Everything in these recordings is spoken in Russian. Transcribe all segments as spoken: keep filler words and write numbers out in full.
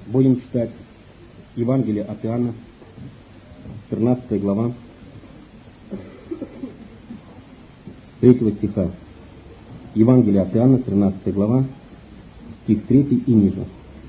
Будем читать Евангелие от Иоанна, тринадцатая глава, третьего стиха. Евангелие от Иоанна, тринадцатая глава, стих третий и ниже.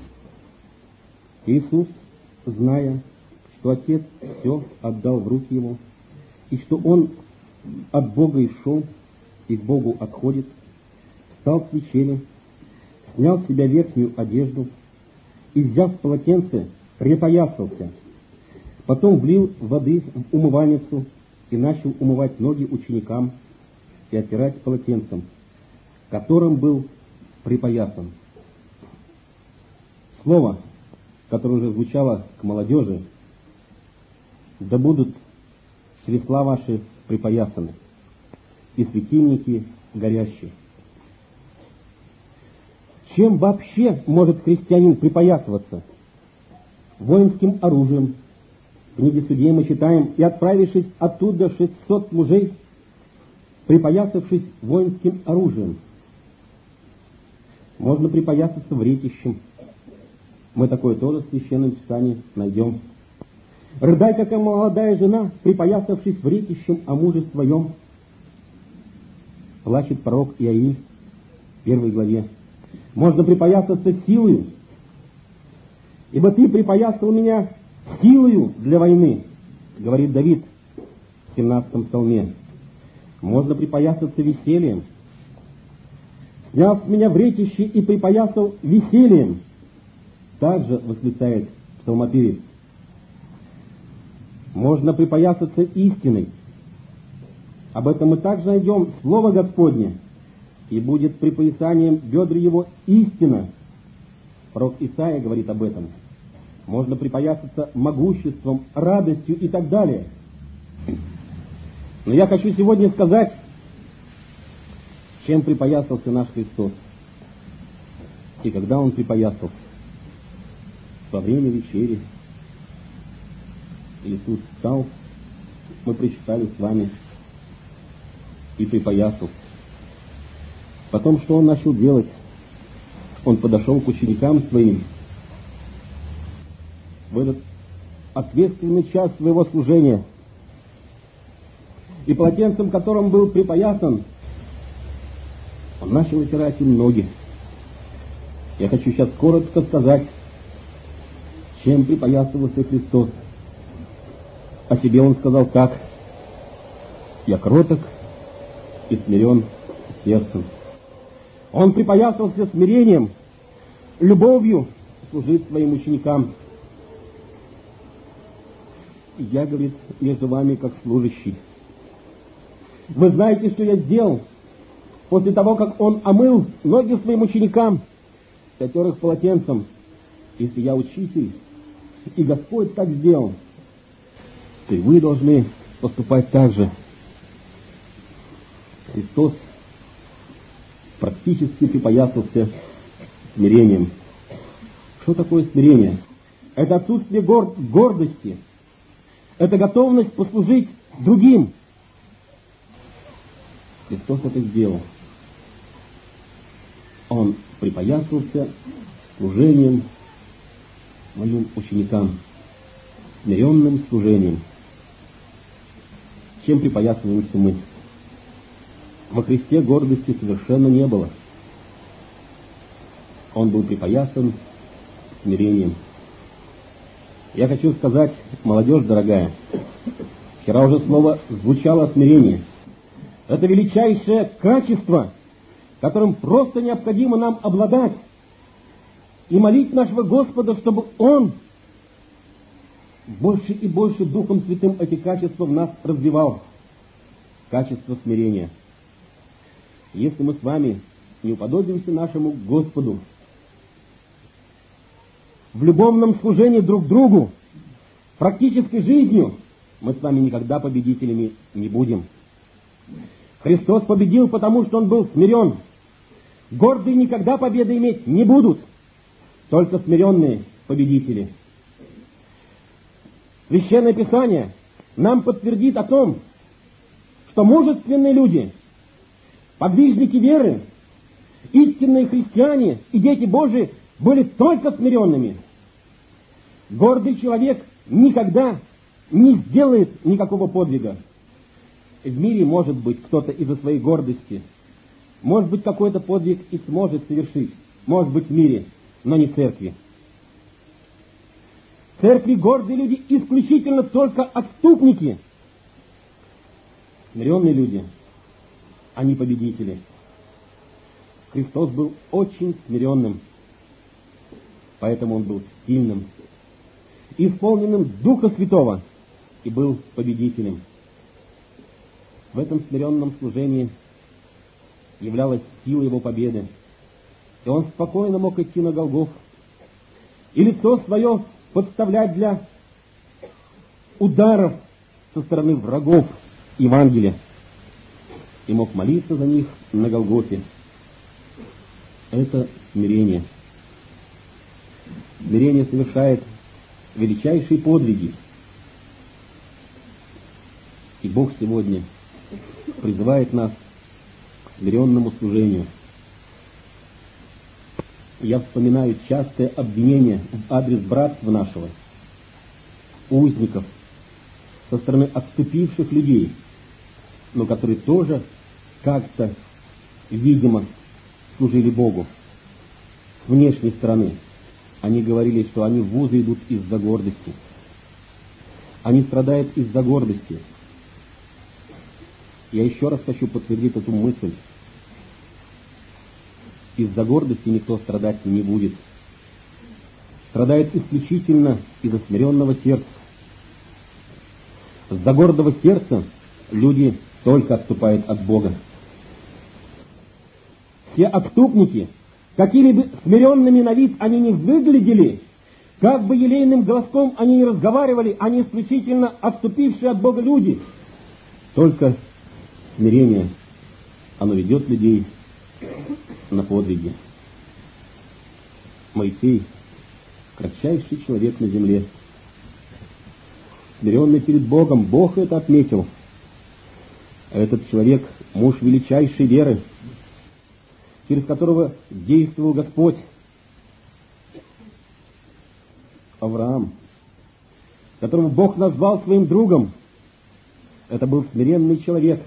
Иисус, зная, что Отец все отдал в руки Его, и что Он от Бога и шел, и к Богу отходит, встал с вечери, снял с себя верхнюю одежду и, взяв полотенце, припоясался. Потом влил воды в умывальницу и начал умывать ноги ученикам и оттирать полотенцем, которым был припоясан. Слово, которое уже звучало к молодежи: да будут чресла ваши припоясаны, и светильники горящие. Чем вообще может христианин припоясываться? Воинским оружием. В книге Судей мы читаем: и отправившись оттуда шестьсот мужей, припоясавшись воинским оружием. Можно припоясаться вретищем. Мы такое тоже в Священном Писании найдем. Рыдай, как молодая жена, припоясавшись вретищем о муже своем. Плачет пророк Иаиль в первой главе. Можно припоясаться силою, ибо ты припоясал меня силою для войны, говорит Давид в семнадцатом псалме. Можно припоясаться весельем. Снял с меня вретище и припоясал весельем, также восклицает псалмопевец. Можно припоясаться истиной. Об этом мы также найдем Слово Господне. И будет припоясанием бедр его истина. Пророк Исаия говорит об этом. Можно припоясаться могуществом, радостью и так далее. Но я хочу сегодня сказать, чем припоясался наш Христос. И когда Он припоясался? Во время вечери. Иисус встал, мы прочитали с вами, и припоясался. Потом, что Он начал делать? Он подошел к ученикам своим в этот ответственный час своего служения, и полотенцем, которым был припоясан, Он начал отирать им ноги. Я хочу сейчас коротко сказать, чем припоясывался Христос. О себе Он сказал так: я кроток и смирен сердцем. Он припоясался смирением, любовью служить своим ученикам. Я, говорит, между вами как служащий. Вы знаете, что я сделал после того, как Он омыл ноги своим ученикам, отер их полотенцем. Если я учитель, и Господь так сделал, то и вы должны поступать так же. Христос практически припоясался смирением. Что такое смирение? Это отсутствие гор- гордости. Это готовность послужить другим. Христос это сделал. Он припоясался служением моим ученикам, смиренным служением. Чем припоясываемся мы? Во Христе гордости совершенно не было. Он был припоясан смирением. Я хочу сказать, молодежь дорогая, вчера уже слово звучало смирение. Это величайшее качество, которым просто необходимо нам обладать, и молить нашего Господа, чтобы Он больше и больше Духом Святым эти качества в нас развивал. Качество смирения. Если мы с вами не уподобимся нашему Господу в любовном служении друг другу, практической жизнью, мы с вами никогда победителями не будем. Христос победил, потому что Он был смирен. Гордые никогда победы иметь не будут, только смиренные победители. Священное Писание нам подтвердит о том, что мужественные люди, подвижники веры, истинные христиане и дети Божии были только смиренными. Гордый человек никогда не сделает никакого подвига. В мире, может быть, кто-то из-за своей гордости, может быть, какой-то подвиг и сможет совершить, может быть, в мире, но не в церкви. В церкви гордые люди исключительно только отступники. Смиренные люди, они победители. Христос был очень смиренным, поэтому Он был сильным, исполненным Духа Святого и был победителем. В этом смиренном служении являлась сила Его победы, и Он спокойно мог идти на Голгофу и лицо свое подставлять для ударов со стороны врагов Евангелия, и мог молиться за них на Голгофе. Это смирение. Смирение совершает величайшие подвиги. И Бог сегодня призывает нас к смиренному служению. Я вспоминаю частое обвинение в адрес братства нашего, узников, со стороны отступивших людей, но которые тоже как-то, видимо, служили Богу. С внешней стороны они говорили, что они в вузы идут из-за гордости. Они страдают из-за гордости. Я еще раз хочу подтвердить эту мысль. Из-за гордости никто страдать не будет. Страдает исключительно из-за смиренного сердца. Из-за гордого сердца люди только отступают от Бога. Все отступники, какими бы смиренными на вид они не выглядели, как бы елейным голоском они не разговаривали, они исключительно отступившие от Бога люди. Только смирение, оно ведет людей на подвиги. Моисей, кратчайший человек на земле, смиренный перед Богом, Бог это отметил. Этот человек — муж величайшей веры, через которого действовал Господь. Авраам, которого Бог назвал своим другом, это был смиренный человек.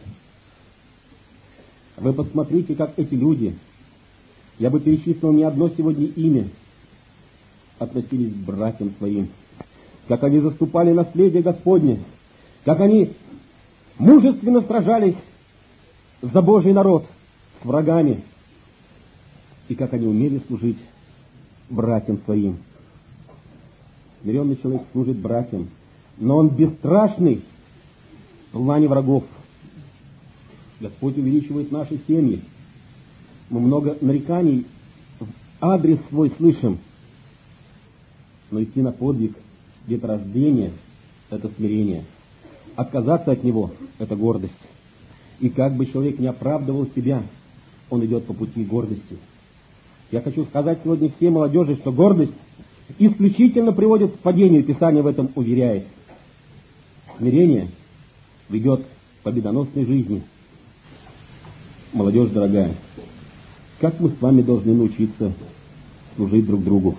Вы посмотрите, как эти люди, я бы перечислил не одно сегодня имя, относились к братьям своим, как они заступали наследие Господне, как они мужественно сражались за Божий народ с врагами, и как они умели служить братьям своим. Смиренный человек служит братьям, но он бесстрашный в плане врагов. Господь увеличивает наши семьи. Мы много нареканий в адрес свой слышим, но идти на подвиг деторождения — это смирение. Отказаться от него — это гордость. И как бы человек не оправдывал себя, он идет по пути гордости. Я хочу сказать сегодня всей молодежи, что гордость исключительно приводит к падению, Писание в этом уверяет. Смирение ведет к победоносной жизни. Молодежь дорогая, как мы с вами должны научиться служить друг другу?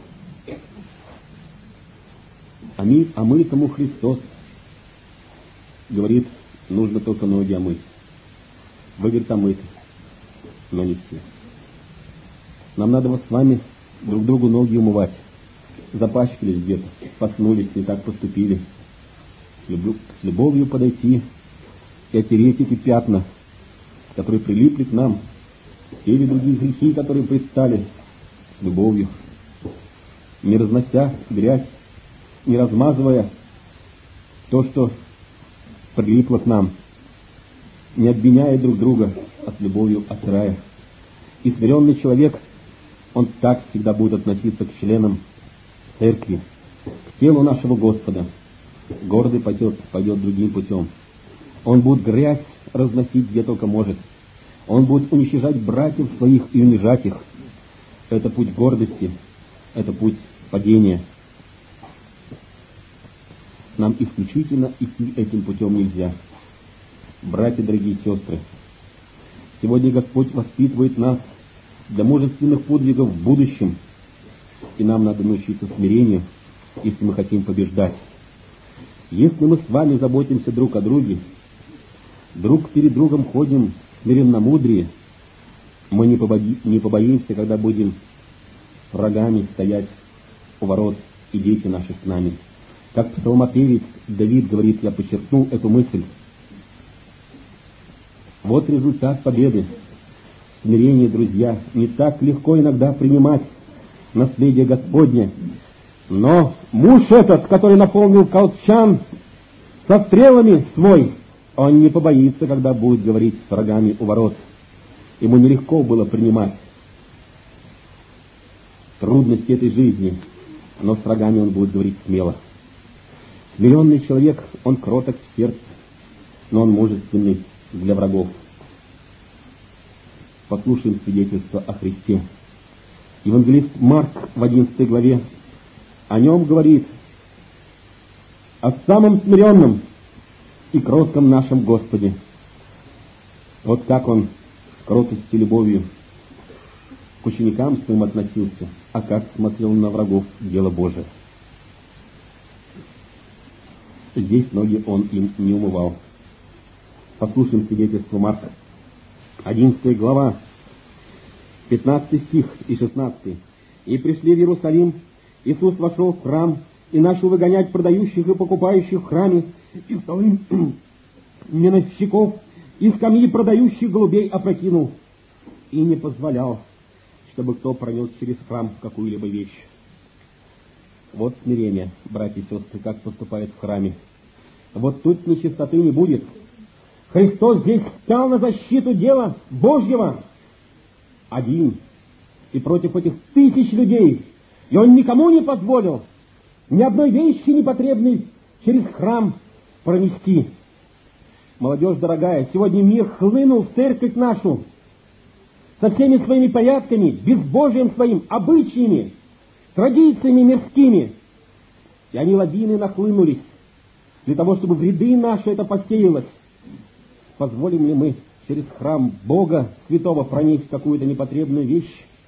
А мы, а мы тому Христос говорит, нужно только ноги омыть. Вы, говорит, омыты, но не все. Нам надо вот с вами друг другу ноги умывать. Запачкались где-то, споткнулись, не так поступили. С, любов, с любовью подойти и оттереть эти пятна, которые прилипли к нам, или другие грехи, которые предстали, с любовью, не разнося грязь, не размазывая то, что прилипло к нам, не обвиняя друг друга, а с любовью отирая. И смиренный человек, он так всегда будет относиться к членам церкви, к телу нашего Господа. Гордый пойдет, пойдет другим путем. Он будет грязь разносить где только может. Он будет уничижать братьев своих и унижать их. Это путь гордости, это путь падения. Нам исключительно идти этим путем нельзя. Братья, дорогие сестры, сегодня Господь воспитывает нас для мужественных подвигов в будущем, и нам надо научиться смирению, если мы хотим побеждать. Если мы с вами заботимся друг о друге, друг перед другом ходим смиренномудрие, мы не, побои, не побоимся, когда будем врагами стоять у ворот, и дети наши с нами. Как псалмопевец Давид говорит, я подчеркнул эту мысль. Вот результат победы. Смирение, друзья, не так легко иногда принимать наследие Господне. Но муж этот, который наполнил колчан со стрелами свой, он не побоится, когда будет говорить с врагами у ворот. Ему нелегко было принимать трудности этой жизни, но с врагами он будет говорить смело. Смиренный человек, он кроток в сердце, но он мужественный для врагов. Послушаем свидетельство о Христе. Евангелист Марк в одиннадцатой главе о нем говорит: о самом смиренном и кротком нашем Господе. Вот как он с кротостью и любовью к ученикам своим относился, а как смотрел на врагов дело Божие. Здесь ноги он им не умывал. Послушаем свидетельство Марка. одиннадцатая глава, пятнадцатый стих и шестнадцатый. «И пришли в Иерусалим, Иисус вошел в храм и начал выгонять продающих и покупающих в храме, и столы меновщиков, и скамьи продающих голубей опрокинул, и не позволял, чтобы кто пронес через храм какую-либо вещь». Вот смирение, братья и сестры, как поступает в храме. Вот тут нечистоты не будет. Христос здесь стал на защиту дела Божьего один и против этих тысяч людей. И Он никому не позволил ни одной вещи непотребной через храм пронести. Молодежь дорогая, сегодня мир хлынул в церковь нашу со всеми своими порядками, безбожием своим, обычаями, традициями мирскими. И они лавины нахлынулись для того, чтобы в ряды наши это посеялось. Позволим ли мы через храм Бога Святого пронести какую-то непотребную вещь?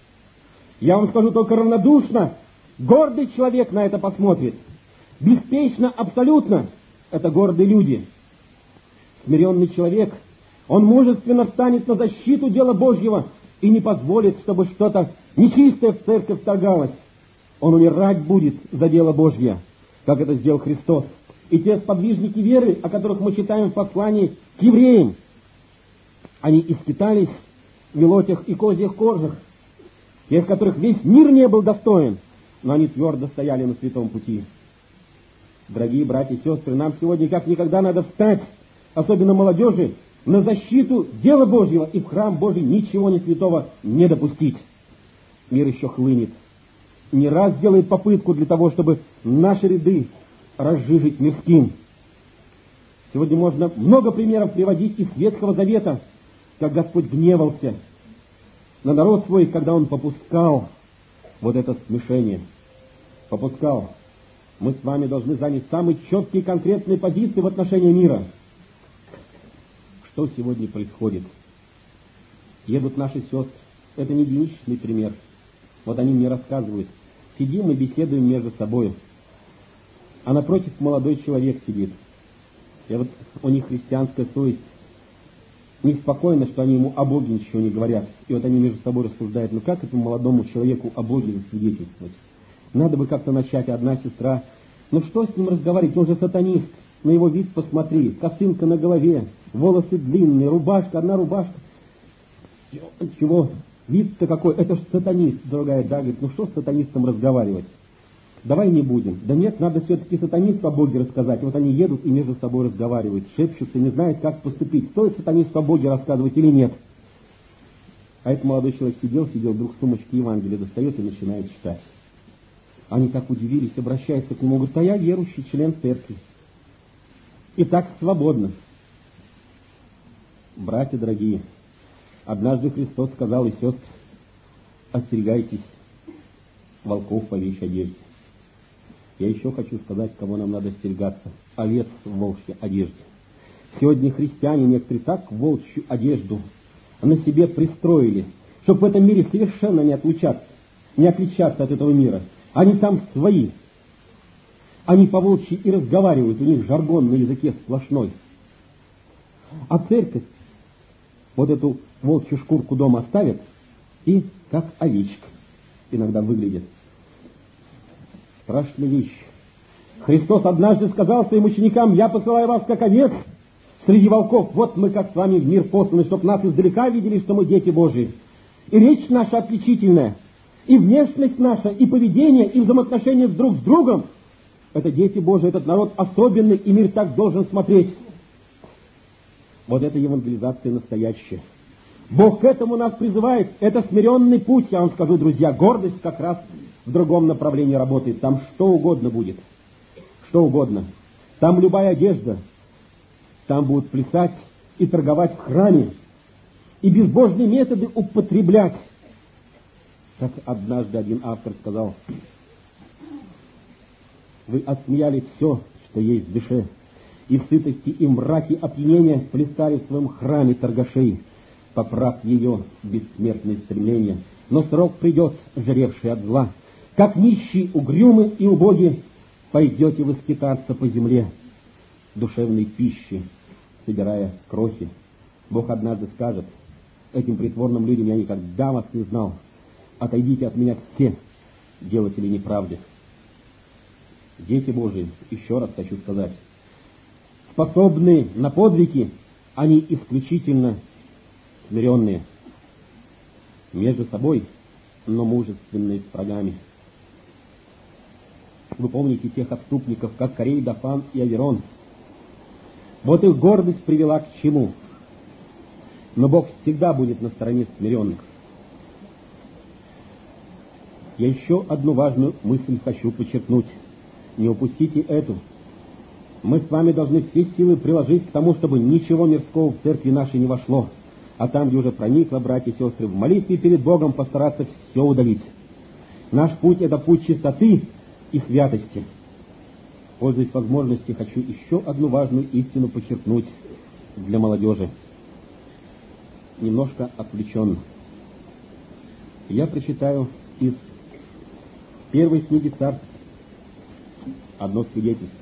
Я вам скажу только равнодушно. Гордый человек на это посмотрит. Беспечно, абсолютно. Это гордые люди. Смиренный человек, он мужественно встанет на защиту дела Божьего и не позволит, чтобы что-то нечистое в церковь вторгалось. Он умирать будет за дело Божье, как это сделал Христос. И те сподвижники веры, о которых мы читаем в послании к евреям, они искитались в мелотях и козьих кожах, тех, которых весь мир не был достоин, но они твердо стояли на святом пути. Дорогие братья и сестры, нам сегодня как никогда надо встать, особенно молодежи, на защиту дела Божьего и в храм Божий ничего не святого не допустить. Мир еще хлынет. Не раз делает попытку для того, чтобы наши ряды разжижить мирским. Сегодня можно много примеров приводить из Ветхого Завета, как Господь гневался на народ свой, когда Он попускал вот это смешение. Попускал. Мы с вами должны занять самые четкие и конкретные позиции в отношении мира. Что сегодня происходит? Едут наши сестры. Это не единичный пример. Вот они мне рассказывают. Сидим и беседуем между собой. А напротив молодой человек сидит. И вот у них христианская совесть. Неспокойно, что они ему о Боге ничего не говорят. И вот они между собой рассуждают, ну как этому молодому человеку о Боге засвидетельствовать? Надо бы как-то начать. Одна сестра, ну что с ним разговаривать, он же сатанист. На его вид посмотри, косынка на голове, волосы длинные, рубашка, одна рубашка. Чего? Вид-то какой, это ж сатанист. Другая, да, говорит, ну что с сатанистом разговаривать? Давай не будем. Да нет, надо все-таки сатанисту о Боге рассказать. Вот они едут и между собой разговаривают, шепчутся, не знают, как поступить. Стоит сатанисту о Боге рассказывать или нет? А этот молодой человек сидел, сидел, вдруг сумочки Евангелия достает и начинает читать. Они так удивились, обращаются к нему, говорят, а я верующий член церкви. И так свободно. Братья дорогие, однажды Христос сказал и сестры, остерегайтесь волков по вещей одежде. Я еще хочу сказать, кого нам надо остерегаться. Овец в волчьей одежде. Сегодня христиане некоторые так волчью одежду на себе пристроили, чтобы в этом мире совершенно не отличаться, не отличаться от этого мира. Они там свои. Они по-волчьи и разговаривают, у них жаргон на языке сплошной. А церковь вот эту волчью шкурку дома оставит и как овечка иногда выглядит. Страшная вещь. Христос однажды сказал своим ученикам: «Я посылаю вас как овец среди волков. Вот мы как с вами в мир посланы, чтоб нас издалека видели, что мы дети Божии». И речь наша отличительная, и внешность наша, и поведение, и взаимоотношения друг с другом — это дети Божии, этот народ особенный, и мир так должен смотреть. Вот это евангелизация настоящая. Бог к этому нас призывает. Это смиренный путь, я вам скажу, друзья. Гордость как раз в другом направлении работает. Там что угодно будет. Что угодно. Там любая одежда. Там будут плясать и торговать в храме. И безбожные методы употреблять. Как однажды один автор сказал: вы отсмеяли все, что есть в душе, и в сытости и мраке опьянения плясали в своем храме торгашей, поправ ее бессмертные стремления. Но срок придет, жревший от зла. Как нищий, угрюмый и убогий, пойдете вы скитаться по земле, душевной пищи, собирая крохи. Бог однажды скажет этим притворным людям: я никогда вас не знал. Отойдите от меня все, делатели неправды. Дети Божии, еще раз хочу сказать, способны на подвиги, они исключительно смиренные, между собой, но мужественные с врагами. Вы помните тех отступников, как Корей, Дафан и Аверон. Вот их гордость привела к чему? Но Бог всегда будет на стороне смиренных. Я еще одну важную мысль хочу подчеркнуть. Не упустите эту. Мы с вами должны все силы приложить к тому, чтобы ничего мирского в церкви нашей не вошло, а там, где уже проникло, братья и сестры, в молитве перед Богом постараться все удалить. Наш путь — это путь чистоты и святости. Пользуясь возможностью, хочу еще одну важную истину подчеркнуть для молодежи. Немножко отвлеченно. Я прочитаю из первой книги Царств одно свидетельство.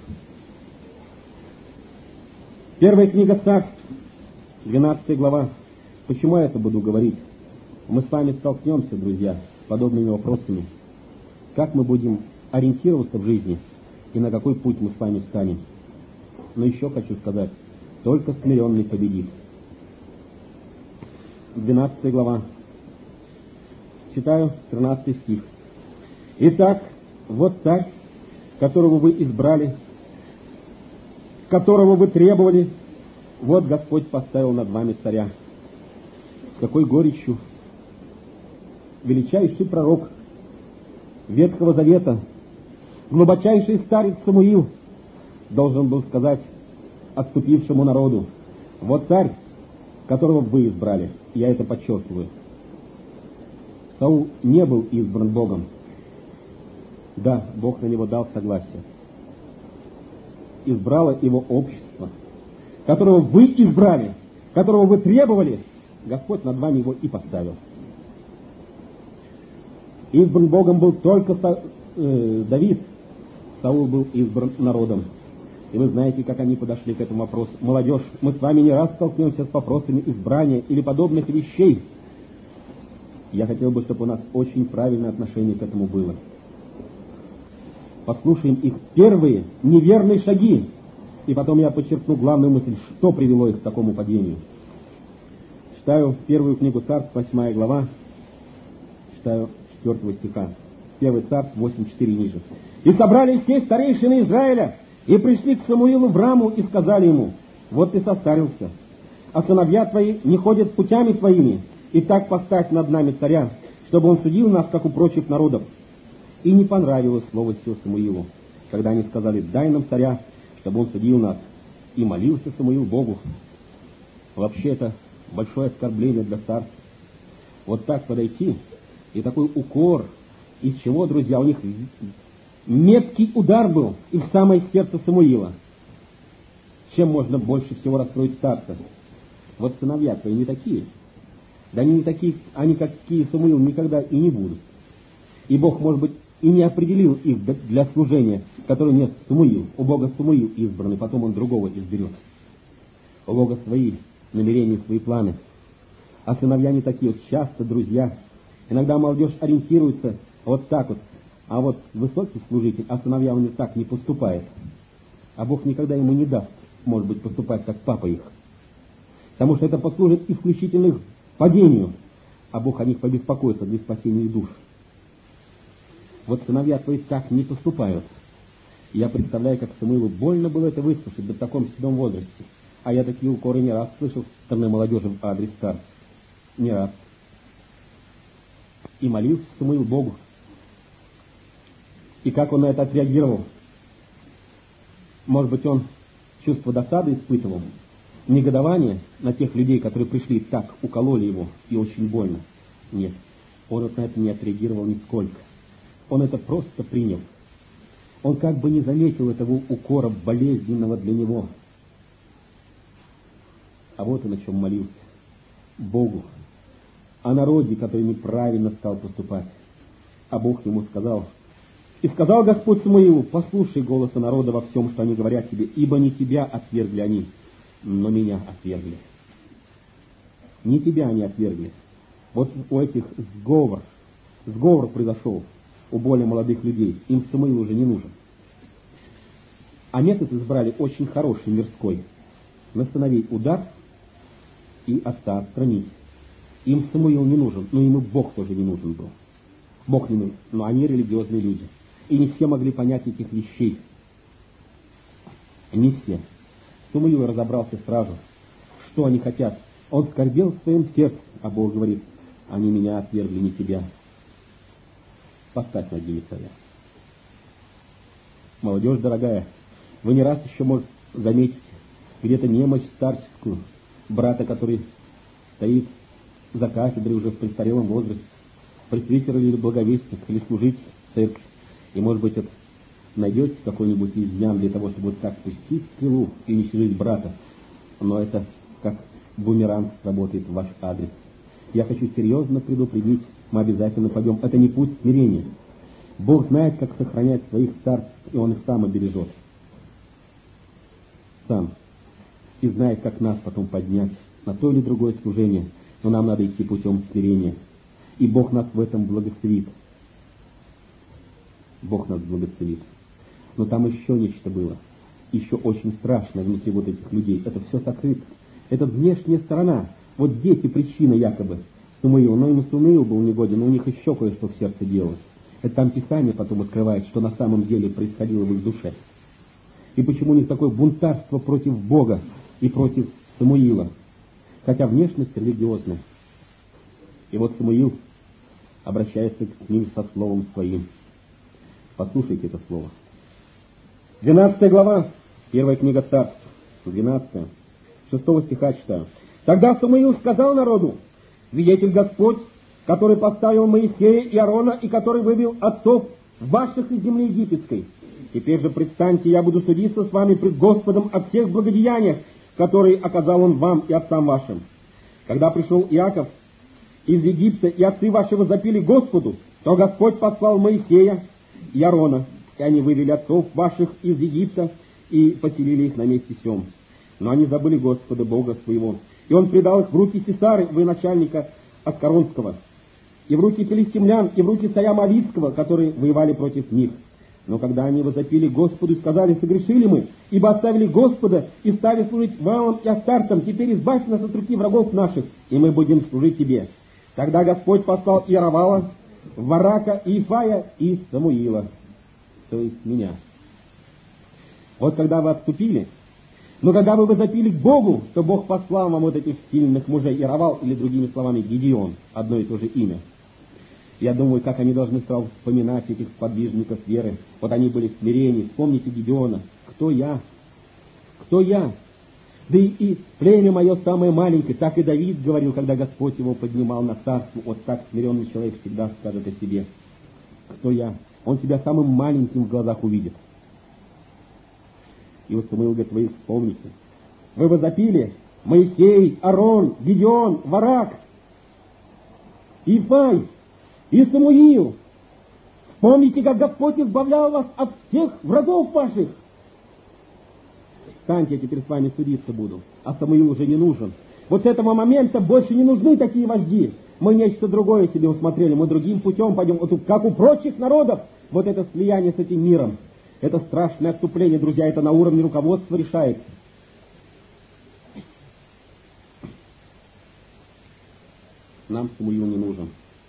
Первая книга Царств, двенадцатая глава. Почему я это буду говорить? Мы с вами столкнемся, друзья, с подобными вопросами. Как мы будем ориентироваться в жизни и на какой путь мы с вами встанем? Но еще хочу сказать, только смиренный победит. двенадцатая глава. Читаю тринадцатый стих. Итак, вот царь, которого вы избрали, которого вы требовали, вот Господь поставил над вами царя. С какой горечью величайший пророк Ветхого Завета, глубочайший старец Самуил должен был сказать отступившему народу: вот царь, которого вы избрали. Я это подчеркиваю. Саул не был избран Богом. Да, Бог на него дал согласие. Избрало его общество, которого вы избрали, которого вы требовали, Господь над вами его и поставил. Избран Богом был только Са, э, Давид, Саул был избран народом. И вы знаете, как они подошли к этому вопросу. Молодежь, мы с вами не раз столкнемся с вопросами избрания или подобных вещей. Я хотел бы, чтобы у нас очень правильное отношение к этому было. Послушаем их первые неверные шаги, и потом я подчеркну главную мысль, что привело их к такому падению. Читаю первую книгу Царств, восьмая глава, читаю четвертого стиха. Первый Царств, восемь четыре ниже. «И собрались все старейшины Израиля, и пришли к Самуилу в Раму, и сказали ему: вот ты состарился, а сыновья твои не ходят путями твоими, и так поставь над нами царя, чтобы он судил нас, как у прочих народов». И не понравилось слово сие Самуилу, когда они сказали: дай нам царя, чтобы он судил нас. И молился Самуил Богу. Вообще это большое оскорбление для царства. Вот так подойти, и такой укор, из чего, друзья, у них меткий удар был и в самое сердце Самуила. Чем можно больше всего расстроить старца? Вот сыновья твои не такие. Да они не такие, они какие Самуил никогда и не будут. И Бог, может быть, и не определил их для служения, который нет, Самуил, у Бога Самуил избранный, потом он другого изберет. У Бога свои намерения, свои планы. А сыновья не такие вот, часто друзья. Иногда молодежь ориентируется вот так вот, а вот высокий служитель, а сыновья у них так не поступает. А Бог никогда ему не даст, может быть, поступать как папа их. Потому что это послужит исключительно их падению, а Бог о них побеспокоится для спасения их душ. Вот сыновья твои так не поступают. Я представляю, как Самуилу больно было это выслушать в таком седом возрасте. А я такие укоры не раз слышал со стороны молодежи в адрес старцев. Не раз. И молился Самуил Богу. И как он на это отреагировал? Может быть, он чувство досады испытывал, негодование на тех людей, которые пришли и так укололи его, и очень больно. Нет, он вот на это не отреагировал нисколько. Он это просто принял. Он как бы не заметил этого укора болезненного для него. А вот он о чем молился. Богу. О народе, который неправильно стал поступать. А Бог ему сказал: «И сказал Господь Самуилу: послушай голоса народа во всем, что они говорят тебе, ибо не тебя отвергли они, но меня отвергли». Не тебя они отвергли. Вот у этих сговор, сговор произошел у более молодых людей. Им Самуил уже не нужен. А метод избрали очень хороший, мирской. Настановить удар и отца отстранить. Им Самуил не нужен, но им и Бог тоже не нужен был. Бог не нужен, но они религиозные люди. И не все могли понять этих вещей. Не все. Самуил разобрался сразу, что они хотят. Он скорбел в своем сердце, а Бог говорит: они меня отвергли, не тебя. Поставь на ноги царя. Молодежь дорогая, вы не раз еще, может, заметите где-то немощь старческую, брата, который стоит за кафедрой уже в престарелом возрасте, пресвитер или благовестник, или служитель в церкви. И, может быть, это найдете какой-нибудь изъян для того, чтобы вот так пустить стрелу и не щадить брата. Но это как бумеранг работает в ваш адрес. Я хочу серьезно предупредить, мы обязательно пойдем. Это не путь смирения. Бог знает, как сохранять своих старцев, и Он их сам обережет. Сам. И знает, как нас потом поднять на то или другое служение. Но нам надо идти путем смирения. И Бог нас в этом благословит. Бог нас благословит. Но там еще нечто было. Еще очень страшное внутри вот этих людей. Это все сокрыто. Это внешняя сторона. Вот дети причина якобы Самуила. Но им Самуил был негоден, но у них еще кое-что в сердце делалось. Это там Писание потом открывает, что на самом деле происходило в их душе. И почему у них такое бунтарство против Бога и против Самуила. Хотя внешность религиозная. И вот Самуил обращается к ним со словом своим. Послушайте это слово. двенадцатая глава, первая книга Царств, двенадцатая, шестого стиха читаю. Тогда Самуил сказал народу: «Свидетель Господь, который поставил Моисея и Аарона, и который вывел отцов ваших из земли египетской. Теперь же предстаньте, я буду судиться с вами пред Господом о всех благодеяниях, которые оказал Он вам и отцам вашим. Когда пришел Иаков из Египта, и отцы ваши возопили Господу, то Господь послал Моисея и Аарона, и они вывели отцов ваших из Египта и поселили их на месте сем. Но они забыли Господа Бога своего, и Он предал их в руки Сисары, военачальника Аскаронского, и в руки филистимлян, и в руки царя Моавитского, которые воевали против них. Но когда они возопили Господу и сказали: согрешили мы, ибо оставили Господа и стали служить Ваалам и Астартам, теперь избавь нас от руки врагов наших, и мы будем служить тебе. Тогда Господь послал Иеровала, Варака, Иефая и Самуила, то есть меня. Вот когда вы отступили, но когда вы возопили к Богу, то Бог послал вам вот этих сильных мужей, Иеровал, или другими словами Гедеон, одно и то же имя. Я думаю, как они должны сразу вспоминать этих сподвижников веры. Вот они были в смирении. Вспомните Гедеона. Кто я? Кто я? Да и, и племя мое самое маленькое. Так и Давид говорил, когда Господь его поднимал на царство. Вот так смиренный человек всегда скажет о себе. Кто я? Он тебя самым маленьким в глазах увидит. И вот Самуил говорит: вы вспомните. Вы возопили: Моисей, Аарон, Гедеон, Варак, Иефай и Самуил. Вспомните, как Господь избавлял вас от всех врагов ваших. Встаньте, я теперь с вами судиться буду, а Самуил уже не нужен. Вот с этого момента больше не нужны такие вожди. Мы нечто другое себе усмотрели, мы другим путем пойдем, вот как у прочих народов. Вот это слияние с этим миром, это страшное отступление, друзья, это на уровне руководства решается. Нам Самуил не нужен.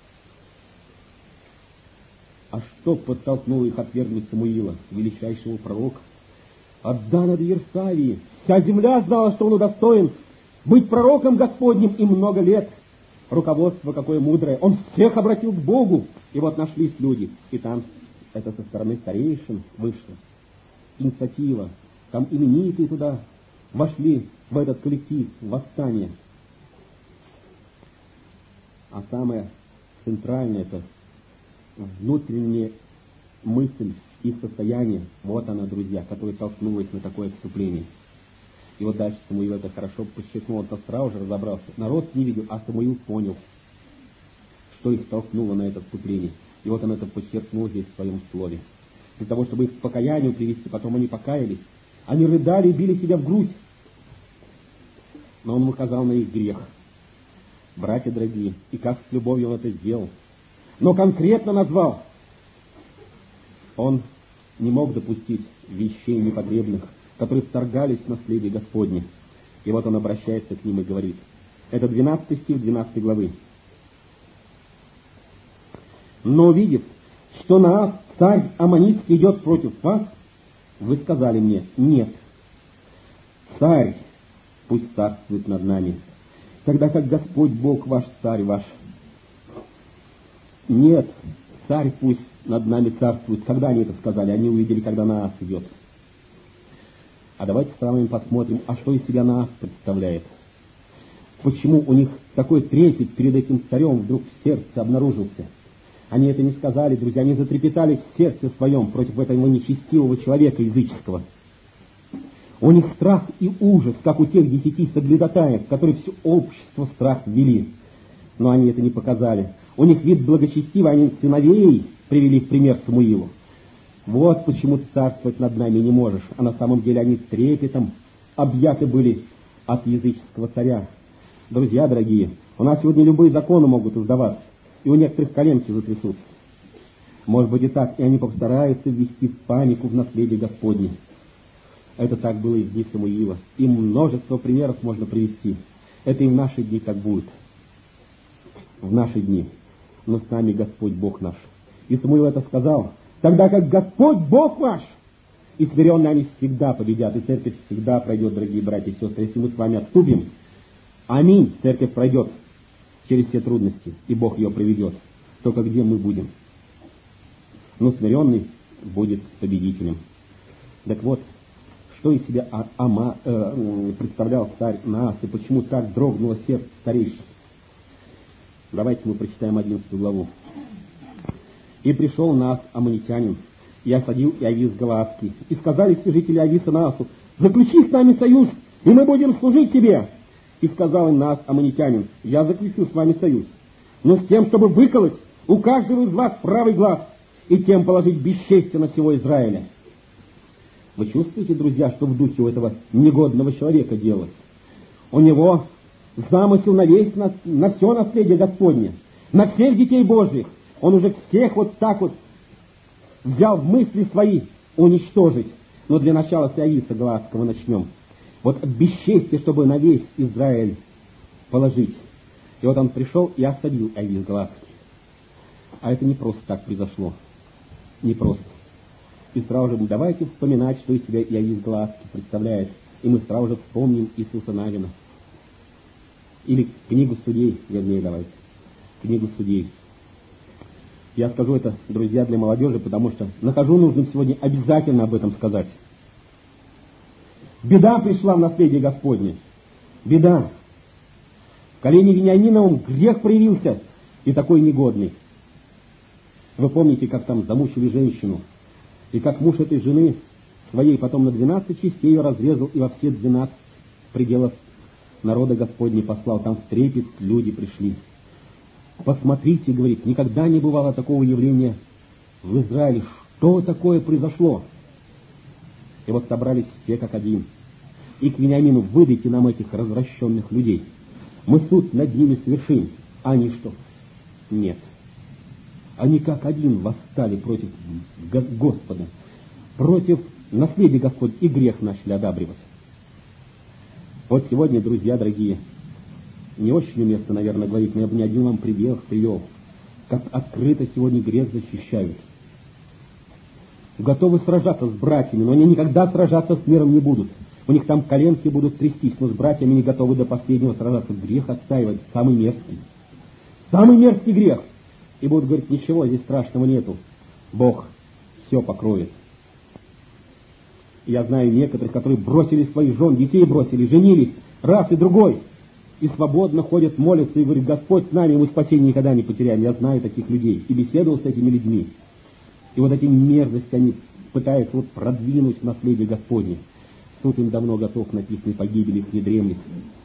А что подтолкнуло их отвергнуть Самуила, величайшего пророка? От Дана до Версавии вся земля знала, что он удостоен быть пророком Господним, и много лет. Руководство какое мудрое. Он всех обратил к Богу. И вот нашлись люди. И там это со стороны старейшин вышло. Инициатива. Там именитые туда вошли в этот коллектив восстания. А самое центральное это внутренняя мысль их состояния. Вот она, друзья, которая толкнулась на такое отступление. И вот дальше Самуил это хорошо подчеркнул, он сразу же разобрался. Народ не видел, а Самуил понял, что их толкнуло на это отступление. И вот он это подчеркнул здесь в своем слове. Для того, чтобы их к покаянию привести, потом они покаялись. Они рыдали и били себя в грудь. Но он указал на их грех. Братья дорогие, и как с любовью он это сделал. Но конкретно назвал. Он не мог допустить вещей непотребных, которые вторгались в наследие Господне. И вот он обращается к ним и говорит. Это двенадцатый стих двенадцатой главы. Но увидев, что Наас, царь Аммонитский, идет против вас, вы сказали мне, нет, царь пусть царствует над нами, тогда как Господь Бог ваш, царь ваш. Нет, царь пусть над нами царствует. Когда они это сказали? Они увидели, когда Наас идет. А давайте с вами посмотрим, а что из себя Наас представляет. Почему у них такой трепет перед этим царем вдруг в сердце обнаружился? Они это не сказали, друзья, они затрепетали в сердце своем против этого нечестивого человека языческого. У них страх и ужас, как у тех десяти соглядатаев, которые все общество в страх ввели. Но они это не показали. У них вид благочестивый, они сыновей привели в пример Самуилу. Вот почему ты царствовать над нами не можешь. А на самом деле они трепетом объяты были от языческого царя. Друзья дорогие, у нас сегодня любые законы могут издаваться, и у некоторых коленки затрясутся. Может быть и так, и они постараются ввести панику в наследие Господне. Это так было и в дни Самуила. И множество примеров можно привести. Это и в наши дни так будет. В наши дни. Но с нами Господь Бог наш. И Самуил это сказал. Тогда как Господь Бог ваш, и смиренные они всегда победят, и церковь всегда пройдет, дорогие братья и сестры. Если мы с вами отступим, аминь, церковь пройдет через все трудности, и Бог ее приведет. Только где мы будем? Но смиренный будет победителем. Так вот, что из себя а, ама, э, представлял царь Наас, и почему так дрогнуло сердце старейшин? Давайте мы прочитаем одиннадцатую главу. «И пришел Наас, аммонитянин, и осадил Иовис Галаадский. И сказали все жители Иовиса Наасу: заключи с нами союз, и мы будем служить тебе. И сказал им Наас, аммонитянин: я заключу с вами союз, но с тем, чтобы выколоть у каждого из вас правый глаз, и тем положить бесчестие на всего Израиля». Вы чувствуете, друзья, что в духе у этого негодного человека делалось? У него замысел на весь, на, на все наследие Господне, на всех детей Божьих. Он уже всех вот так вот взял в мысли свои уничтожить. Но для начала с Иовиса Галаадского начнем. Вот бесчестие, чтобы на весь Израиль положить. И вот он пришел и осадил Иовис Галаадский. А это не просто так произошло. Не просто. И сразу же давайте вспоминать, что из себя Иовис Галаадский представляет. И мы сразу же вспомним Иисуса Навина. Или книгу Судей, вернее, давайте. Книгу Судей. Я скажу это, друзья, для молодежи, потому что нахожу нужным сегодня обязательно об этом сказать. Беда пришла в наследие Господне. Беда. В колене Вениаминовом грех проявился, и такой негодный. Вы помните, как там замучили женщину, и как муж этой жены своей потом на двенадцать частей ее разрезал, и во все двенадцать пределов народа Господней послал. Там в трепет люди пришли. Посмотрите, говорит, никогда не бывало такого явления в Израиле, что такое произошло. И вот собрались все как один. И к Вениамину: выдайте нам этих развращенных людей. Мы суд над ними совершим. А они что? Нет. Они как один восстали против Господа, против наследия Господь, и грех начали одабривать. Вот сегодня, друзья дорогие, не очень уместно, наверное, говорить, но я бы ни один вам пример привел, как открыто сегодня грех защищают. Готовы сражаться с братьями, но они никогда сражаться с миром не будут. У них там коленки будут трястись, но с братьями не готовы до последнего сражаться. Грех отстаивать самый мерзкий. Самый мерзкий грех. И будут говорить: ничего здесь страшного нету. Бог все покроет. Я знаю некоторых, которые бросили своих жен, детей бросили, женились, раз и другой. И свободно ходят, молятся и говорят: Господь с нами, мы спасение никогда не потеряем. Я знаю таких людей и беседовал с этими людьми. И вот эти мерзости они пытаются вот продвинуть в наследие Господне. Суд им давно готов, написано, погибели их не дремлет.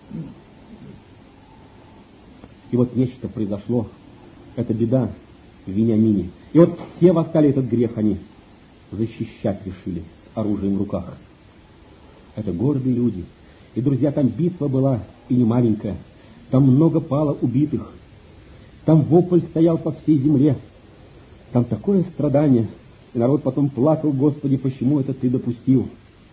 И вот нечто произошло. Это беда в Вениамине. И вот все восстали, этот грех они защищать решили с оружием в руках. Это гордые люди. И, друзья, там битва была, и не маленькая. Там много пало убитых. Там вопль стоял по всей земле. Там такое страдание. И народ потом плакал: Господи, почему это Ты допустил?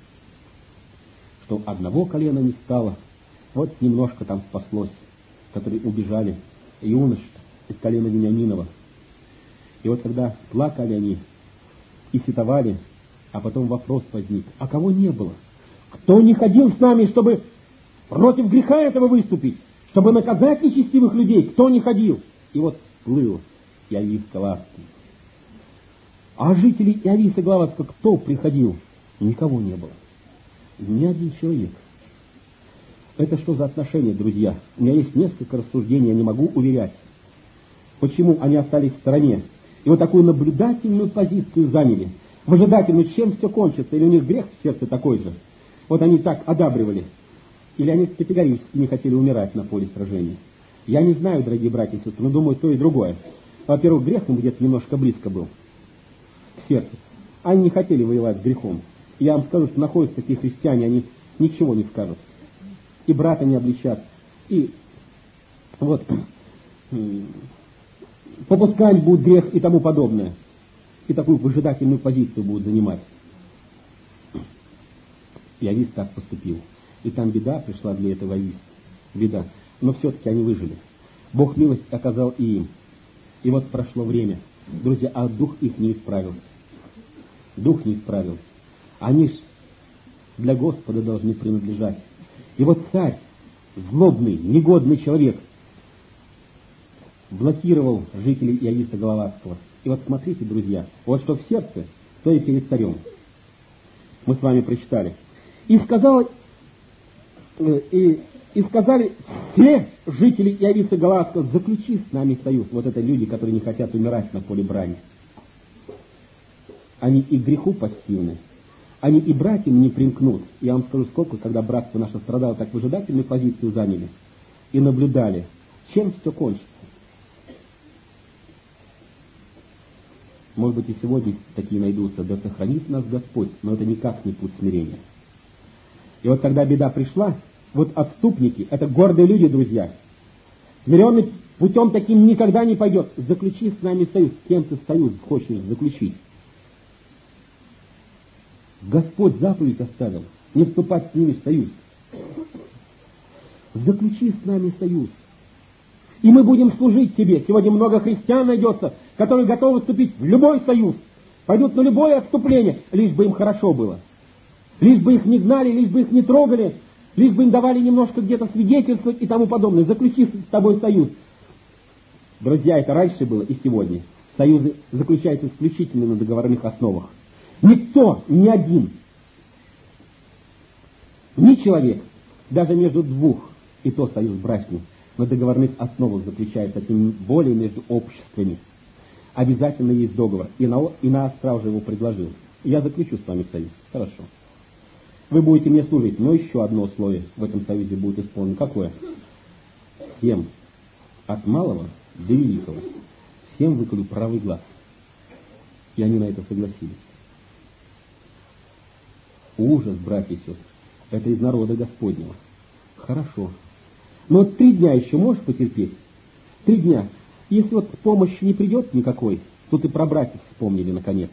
Что одного колена не стало. Вот немножко там спаслось, которые убежали. Юнош из колена Вениаминова. И вот когда плакали они и сетовали, а потом вопрос возник: а кого не было? Кто не ходил с нами, чтобы против греха этого выступить, чтобы наказать нечестивых людей? Кто не ходил? И вот всплыл Иовис Галаадский. А жители Иовиса Галаадского кто приходил? Никого не было. Ни один человек. Это что за отношения, друзья? У меня есть несколько рассуждений, я не могу уверять, почему они остались в стороне. И вот такую наблюдательную позицию заняли. Выжидательную, чем все кончится. Или у них грех в сердце такой же. Вот они так одабривали. Или они категорически не хотели умирать на поле сражения. Я не знаю, дорогие братья и сестры, но думаю, то и другое. Во-первых, грех им где-то немножко близко был к сердцу. Они не хотели воевать с грехом. Я вам скажу, что находятся такие христиане, они ничего не скажут. И брата не обличат. И вот попускать будет грех и тому подобное. И такую выжидательную позицию будут занимать. Иовис так поступил. И там беда пришла для этого Иовиса. Беда. Но все-таки они выжили. Бог милость оказал и им. И вот прошло время. Друзья, а дух их не исправился. Дух не исправился. Они ж для Господа должны принадлежать. И вот царь, злобный, негодный человек, блокировал жителей Иовиса Галаадского. И вот смотрите, друзья, вот что в сердце, то и перед царем. Мы с вами прочитали. И сказал, и, и сказали все жители Иовиса Галаадского: заключи с нами союз. Вот это люди, которые не хотят умирать на поле брани. Они и греху пассивны, они и братьям не примкнут. Я вам скажу, сколько, когда братство наше страдало, так выжидательную позицию заняли и наблюдали, чем все кончится. Может быть, и сегодня такие найдутся, да сохранит нас Господь, но это никак не путь смирения. И вот когда беда пришла, вот отступники, это гордые люди, друзья, смиренный путем таким никогда не пойдет. Заключи с нами союз. С кем ты союз хочешь заключить? Господь заповедь оставил, не вступать с ними в союз. Заключи с нами союз. И мы будем служить тебе. Сегодня много христиан найдется, которые готовы вступить в любой союз, пойдут на любое отступление, лишь бы им хорошо было. Лишь бы их не гнали, лишь бы их не трогали, лишь бы им давали немножко где-то свидетельствовать и тому подобное. Заключи с тобой союз. Друзья, это раньше было и сегодня. Союзы заключаются исключительно на договорных основах. Никто, ни один, ни человек, даже между двух, и то союз брачный, на договорных основах заключается, тем более между обществами. Обязательно есть договор. И на, и на Астра уже его предложил. Я заключу с вами союз. Хорошо. Вы будете мне служить, но еще одно условие в этом союзе будет исполнено. Какое? Всем, от малого до великого, всем выколю правый глаз. И они на это согласились. Ужас, братья и сестры, это из народа Господнего. Хорошо. Но вот три дня еще можешь потерпеть? Три дня. Если вот помощи не придет никакой, тут и про братьев вспомнили наконец.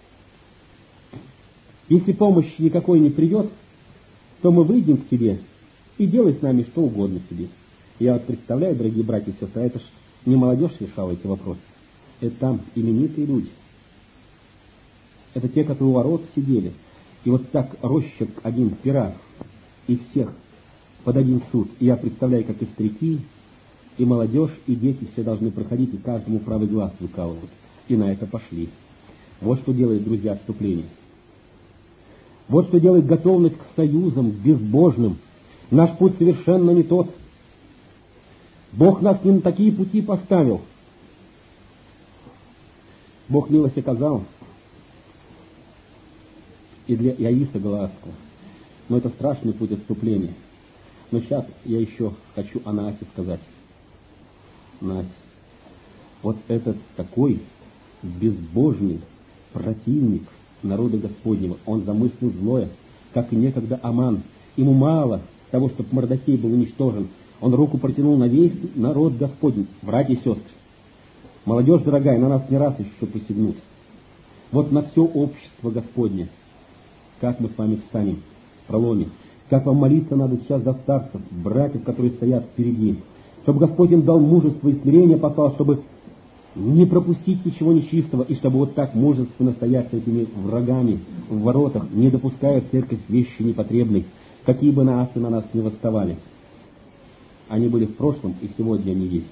Если помощи никакой не придет, то мы выйдем к тебе и делай с нами что угодно себе. Я вот представляю, дорогие братья и сестры, это ж не молодежь решала эти вопросы. Это там именитые люди. Это те, которые у ворот сидели. И вот так рощик один пера и всех под один суд. И я представляю, как и старики, и молодежь, и дети все должны проходить, и каждому правый глаз выкалывают. И на это пошли. Вот что делает, друзья, отступление. Вот что делает готовность к союзам, к безбожным. Наш путь совершенно не тот. Бог нас не на такие пути поставил. Бог милость оказал и для Иаиса Галаадского. Но это страшный путь отступления. Но сейчас я еще хочу о Наасе сказать. Наась, вот этот такой безбожный противник народа Господнего, он замыслил злое, как и некогда Аман. Ему мало того, чтобы Мордохей был уничтожен. Он руку протянул на весь народ Господень. Братья и сестры, молодежь дорогая, на нас не раз еще посягнут. Вот на все общество Господне. Как мы с вами встанем, проломим. Как вам молиться надо сейчас за старцев, братьев, которые стоят впереди. Чтобы Господь им дал мужество и смирение послал, чтобы не пропустить ничего нечистого, и чтобы вот так мужественно стоять с этими врагами в воротах, не допуская в церковь вещи непотребной, какие бы наасы на нас не восставали. Они были в прошлом, и сегодня они есть.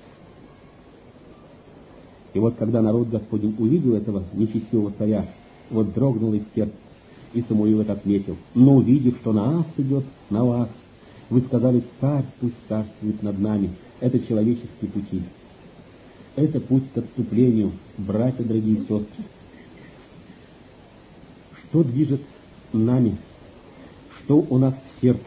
И вот когда народ Господень увидел этого нечестивого царя, вот дрогнул их сердце, и Самуил это отметил. Но увидев, что Наас идет на вас, вы сказали: царь пусть царствует над нами. Это человеческие пути. Это путь к отступлению, братья, дорогие сестры. Что движет нами? Что у нас в сердце?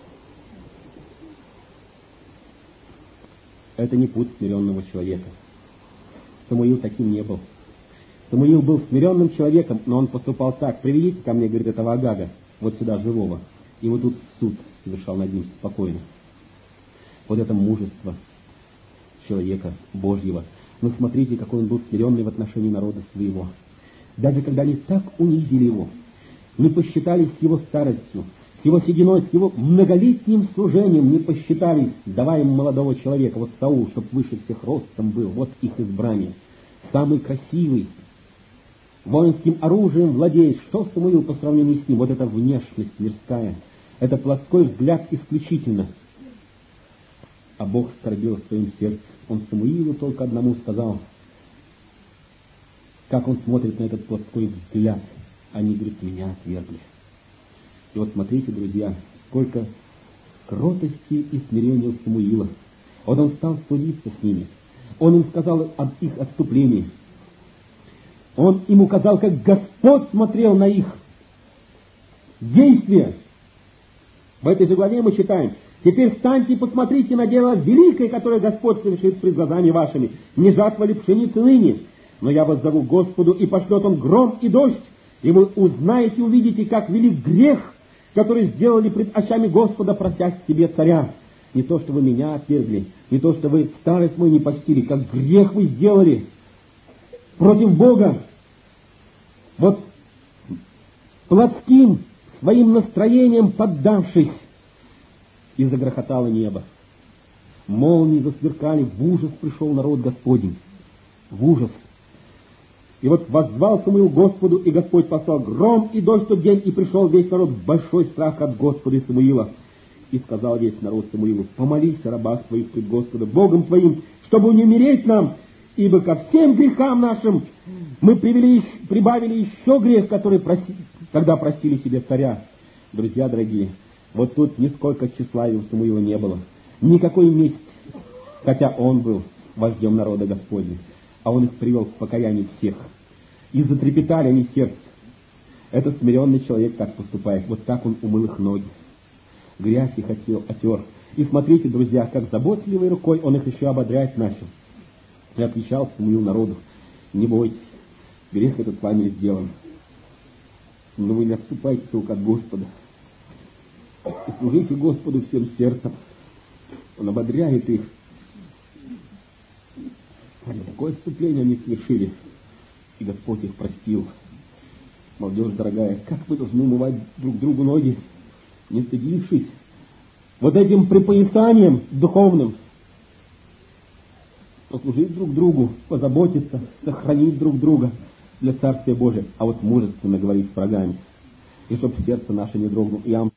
Это не путь смиренного человека. Самуил таким не был. Самуил был смиренным человеком, но он поступал так: приведите ко мне, говорит, этого Агага, вот сюда живого, и вот тут суд совершал над ним спокойно. Вот это мужество человека Божьего. Но смотрите, какой он был смиренный в отношении народа своего. Даже когда они так унизили его, не посчитались с его старостью, с его сединой, с его многолетним служением, не посчитались, давая им молодого человека, вот Саул, чтоб выше всех ростом был, вот их избрание, самый красивый, воинским оружием владеет. Что Самуил по сравнению с ним? Вот эта внешность мирская, это плотской взгляд исключительно. А Бог скорбил в своем сердце. Он Самуилу только одному сказал, как он смотрит на этот плотской взгляд. Они, говорит, меня отвергли. И вот смотрите, друзья, сколько кротости и смирения у Самуила. Вот он стал судиться с ними. Он им сказал об их отступлении. Он им указал, как Господь смотрел на их действия. В этой же главе мы читаем: теперь встаньте и посмотрите на дело великое, которое Господь совершит пред глазами вашими. Не жатва ли пшеницы ныне? Но я вас зову Господу, и пошлет Он гром и дождь, и вы узнаете, увидите, как велик грех, который сделали пред очами Господа, прося себе царя. Не то, что вы меня отвергли, не то, что вы старость мою не почтили, как грех вы сделали против Бога. Вот плотским своим настроением поддавшись, и загрохотало небо. Молнии засверкали, в ужас пришел народ Господень. В ужас. И вот воззвал Самуил Господу, и Господь послал гром и дождь в тот день, и пришел весь народ в большой страх от Господа и Самуила. И сказал весь народ Самуилу: помолись о рабах твоих пред Господом, Богом твоим, чтобы не умереть нам, ибо ко всем грехам нашим мы привели, прибавили еще грех, который проси, когда просили себе царя. Друзья дорогие, вот тут нисколько тщеславия у Самуила не было, никакой мести, хотя он был вождем народа Господня, а он их привел к покаянию всех. И затрепетали они сердце. Этот смиренный человек так поступает, вот так он умыл их ноги, грязь их отер. И смотрите, друзья, как заботливой рукой он их еще ободрять начал. И отвечал Самуил народу: не бойтесь, Грех этот вами сделан. Но вы не отступайте только от Господа. И служите Господу всем сердцем. Он ободряет их. Какое отступление они совершили, и Господь их простил. Молодежь дорогая, как мы должны умывать друг другу ноги, не стыдившись, вот этим припоясанием духовным, послужить друг другу, позаботиться, сохранить друг друга для Царствия Божия, а вот мужественно говорить с врагами, и чтоб сердце наше не дрогнуло.